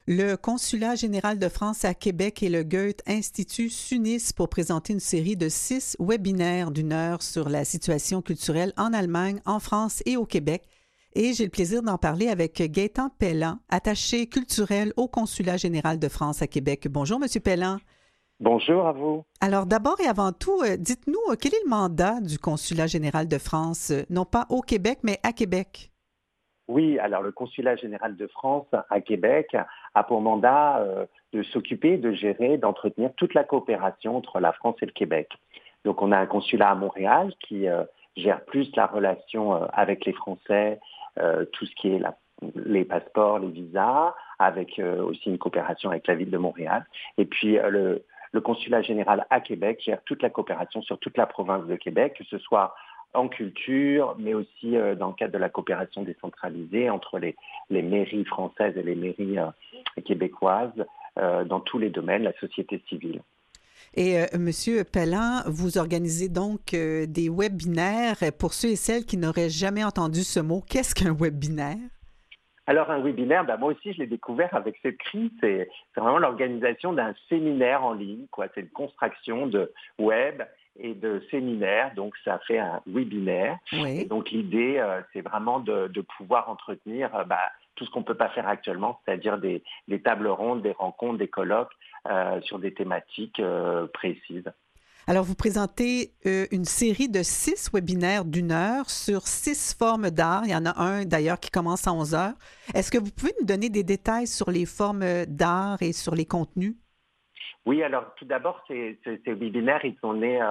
Le Consulat général de France à Québec et le Goethe Institut s'unissent pour présenter une série de 6 webinaires d'une heure sur la situation culturelle en Allemagne, en France et au Québec. Et j'ai le plaisir d'en parler avec Gaétan Pelland, attaché culturel au Consulat général de France à Québec. Bonjour, Monsieur Pelland. Bonjour à vous. Alors, d'abord et avant tout, dites-nous, quel est le mandat du Consulat général de France, non pas au Québec, mais à Québec? Oui, alors le Consulat général de France à Québec a pour mandat de s'occuper, de gérer, d'entretenir toute la coopération entre la France et le Québec. Donc on a un consulat à Montréal qui gère plus la relation avec les Français, tout ce qui est les passeports, les visas, avec aussi une coopération avec la ville de Montréal. Et puis le consulat général à Québec gère toute la coopération sur toute la province de Québec, que ce soit en culture, mais aussi dans le cadre de la coopération décentralisée entre les mairies françaises et les mairies québécoises, dans tous les domaines, la société civile. Et Monsieur Pelland, vous organisez donc des webinaires. Pour ceux et celles qui n'auraient jamais entendu ce mot, qu'est-ce qu'un webinaire? Alors un webinaire, moi aussi je l'ai découvert avec cette crise, c'est vraiment l'organisation d'un séminaire en ligne, quoi. C'est une construction de web et de séminaire, donc ça fait un webinaire. Et Oui. donc l'idée, c'est vraiment de pouvoir entretenir tout ce qu'on ne peut pas faire actuellement, c'est-à-dire des tables rondes, des rencontres, des colloques sur des thématiques précises. Alors, vous présentez une série de 6 webinaires d'une heure sur 6 formes d'art. Il y en a un d'ailleurs qui commence à 11 heures. Est-ce que vous pouvez nous donner des détails sur les formes d'art et sur les contenus? Oui, alors tout d'abord, ces webinaires, ils sont nés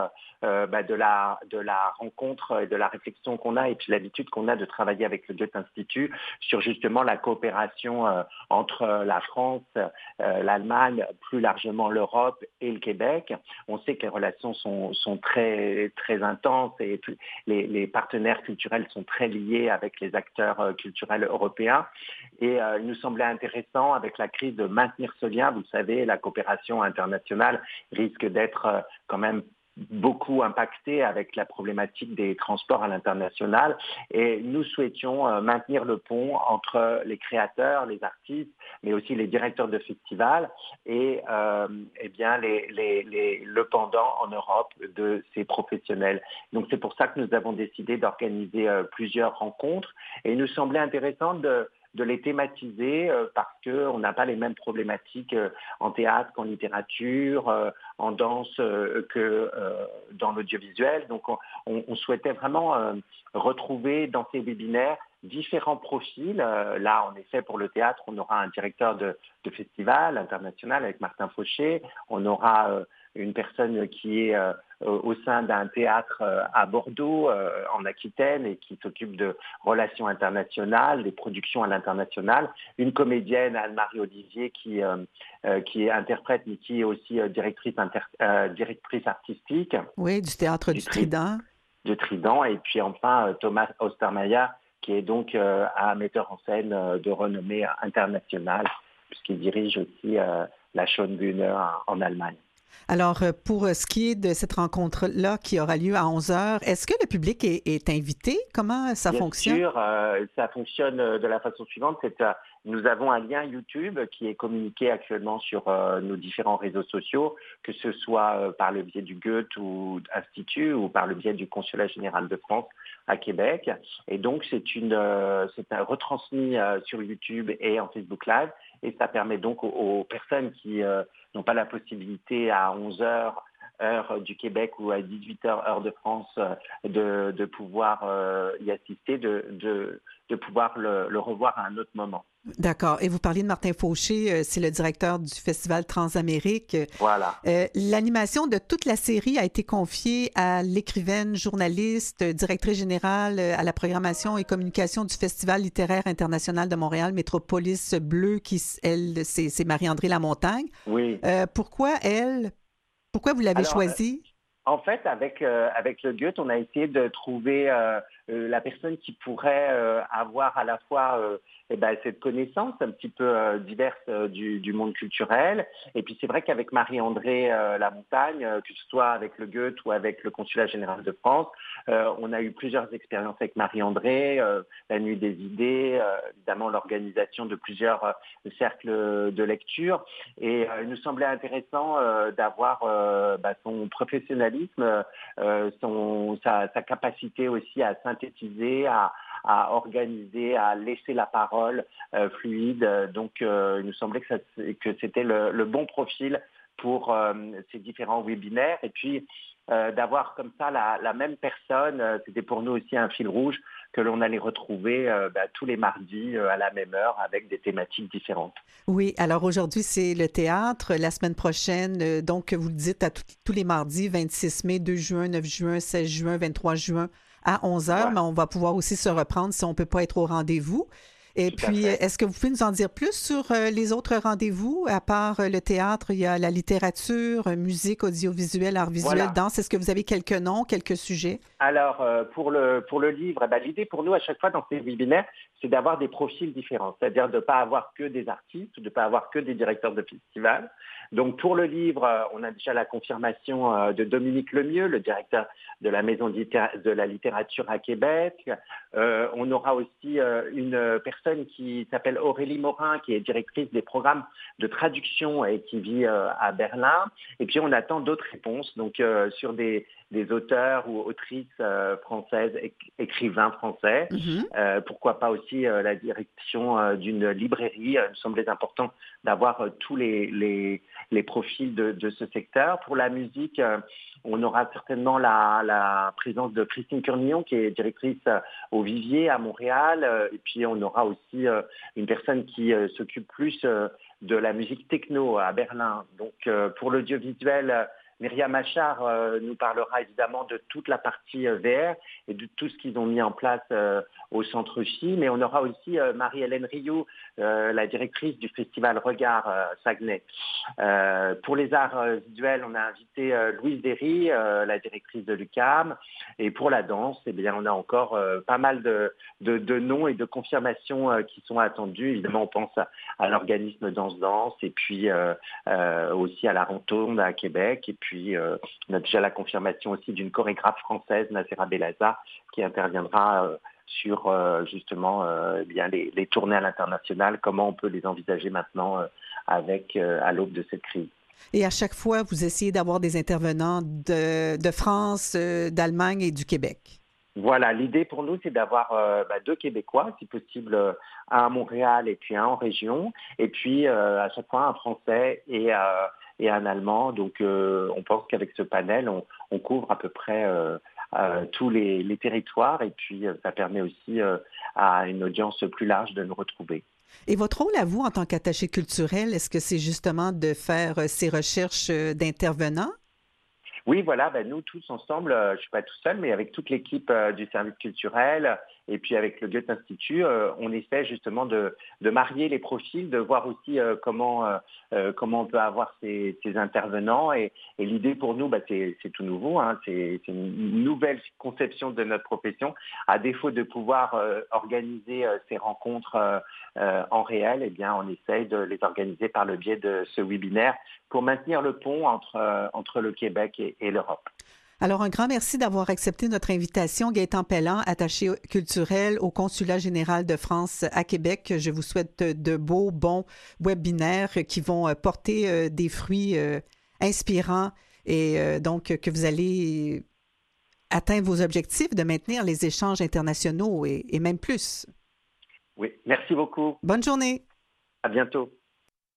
de la rencontre et de la réflexion qu'on a et puis l'habitude qu'on a de travailler avec le Goethe Institut sur justement la coopération entre la France, l'Allemagne, plus largement l'Europe et le Québec. On sait que les relations sont très, très intenses et les partenaires culturels sont très liés avec les acteurs culturels européens. Et il nous semblait intéressant avec la crise de maintenir ce lien. Vous le savez, la coopération internationale risque d'être quand même beaucoup impactée avec la problématique des transports à l'international. Et nous souhaitions maintenir le pont entre les créateurs, les artistes, mais aussi les directeurs de festivals et le pendant en Europe de ces professionnels. Donc c'est pour ça que nous avons décidé d'organiser plusieurs rencontres. Et il nous semblait intéressant de les thématiser parce qu'on n'a pas les mêmes problématiques en théâtre qu'en littérature, en danse que dans l'audiovisuel. Donc on souhaitait vraiment retrouver dans ces webinaires différents profils. Là, en effet, pour le théâtre, on aura un directeur de festival international avec Martin Fauché. On aura une personne qui est au sein d'un théâtre à Bordeaux, en Aquitaine, et qui s'occupe de relations internationales, des productions à l'international. Une comédienne, Anne-Marie Olivier, qui est interprète, mais qui est aussi directrice artistique Oui, du théâtre du du Trident. de Trident. Et puis enfin, Thomas Ostermeyer, qui est donc un metteur en scène de renommée internationale, puisqu'il dirige aussi la Schönbühne en Allemagne. Alors, pour ce qui est de cette rencontre-là qui aura lieu à 11 heures, est-ce que le public est invité? Comment ça Bien fonctionne? sûr, ça fonctionne de la façon suivante. Nous avons un lien YouTube qui est communiqué actuellement sur nos différents réseaux sociaux, que ce soit par le biais du Goethe ou Institut ou par le biais du Consulat général de France à Québec. Et donc, c'est un retransmis sur YouTube et en Facebook Live. Et ça permet donc aux personnes qui n'ont pas la possibilité à 11 heures heure du Québec ou à 18 heures heure de France de pouvoir y assister, de pouvoir le revoir à un autre moment. D'accord. Et vous parliez de Martin Fauché, c'est le directeur du Festival Transamérique. Voilà. L'animation de toute la série a été confiée à l'écrivaine, journaliste, directrice générale à la programmation et communication du Festival littéraire international de Montréal, Métropolis Bleu, qui, elle, c'est Marie-André Lamontagne. Oui. Pourquoi elle? Pourquoi vous l'avez Alors, choisie? En fait, avec le Goethe, on a essayé de trouver la personne qui pourrait avoir à la fois cette connaissance un petit peu diverse du monde culturel. Et puis c'est vrai qu'avec Marie-André Lamontagne, que ce soit avec le Goethe ou avec le Consulat général de France, on a eu plusieurs expériences avec Marie-André, la Nuit des idées, évidemment l'organisation de plusieurs cercles de lecture. Et il nous semblait intéressant d'avoir son professionnalisme, sa capacité aussi à synthétiser, à organiser, à laisser la parole fluide. Donc, il nous semblait que c'était le bon profil pour ces différents webinaires. Et puis, d'avoir comme ça la même personne, c'était pour nous aussi un fil rouge que l'on allait retrouver tous les mardis à la même heure avec des thématiques différentes. Oui, alors aujourd'hui, c'est le théâtre. La semaine prochaine, donc, vous le dites, à tous les mardis, 26 mai, 2 juin, 9 juin, 16 juin, 23 juin à 11 heures, Ouais. mais on va pouvoir aussi se reprendre si on ne peut pas être au rendez-vous. Et Tout à puis, fait. est-ce que vous pouvez nous en dire plus sur les autres rendez-vous? À part le théâtre, il y a la littérature, musique, audiovisuel, art visuel, Voilà. danse. Est-ce que vous avez quelques noms, quelques sujets? Alors, pour le livre, l'idée pour nous, à chaque fois dans ces webinaires, c'est d'avoir des profils différents, c'est-à-dire de ne pas avoir que des artistes, de ne pas avoir que des directeurs de festivals. Donc, pour le livre, on a déjà la confirmation de Dominique Lemieux, le directeur de la Maison de la littérature à Québec. On aura aussi une personne qui s'appelle Aurélie Morin, qui est directrice des programmes de traduction et qui vit à Berlin. Et puis, on attend d'autres réponses, donc sur des auteurs ou autrices françaises, écrivains français. Mhm. Pourquoi pas aussi la direction d'une librairie. Il me semblait important d'avoir tous les profils de ce secteur. Pour la musique, on aura certainement la présence de Christine Curnillon, qui est directrice au Vivier à Montréal. Et puis, on aura aussi une personne qui s'occupe plus de la musique techno à Berlin. Donc, pour l'audiovisuel, Myriam Achard nous parlera évidemment de toute la partie VR et de tout ce qu'ils ont mis en place au Centre Phi, mais on aura aussi Marie-Hélène Rioux, la directrice du festival Regard Saguenay. Pour les arts visuels, on a invité Louise Derry, la directrice de l'UQAM, et pour la danse, eh bien, on a encore pas mal de noms et de confirmations qui sont attendus. Évidemment, on pense à l'organisme Danse et puis aussi à la Rontonde à Québec, et puis on a déjà la confirmation aussi d'une chorégraphe française, Nasera Bellaza, qui interviendra sur justement les tournées à l'international, comment on peut les envisager maintenant à l'aube de cette crise. Et à chaque fois, vous essayez d'avoir des intervenants de France, d'Allemagne et du Québec. Voilà, l'idée pour nous, c'est d'avoir 2 Québécois, si possible, un à Montréal et puis un en région, et puis à chaque fois un Français et un Allemand. Donc on pense qu'avec ce panel, on couvre à peu près tous les territoires, et puis ça permet aussi à une audience plus large de nous retrouver. Et votre rôle à vous en tant qu'attaché culturel, est-ce que c'est justement de faire ces recherches d'intervenants? Oui, voilà, nous tous ensemble, je ne suis pas tout seul, mais avec toute l'équipe du service culturel et puis avec le Goethe Institut, on essaie justement de marier les profils, de voir aussi comment on peut avoir ces intervenants. Et l'idée pour nous, c'est tout nouveau, hein, c'est une nouvelle conception de notre profession. À défaut de pouvoir organiser ces rencontres en réel, eh bien, on essaye de les organiser par le biais de ce webinaire pour maintenir le pont entre le Québec et l'Europe. Alors, un grand merci d'avoir accepté notre invitation. Gaëtan Pelland, attaché culturel au Consulat général de France à Québec. Je vous souhaite de beaux, bons webinaires qui vont porter des fruits inspirants et donc que vous allez atteindre vos objectifs de maintenir les échanges internationaux et même plus. Oui, merci beaucoup. Bonne journée. À bientôt.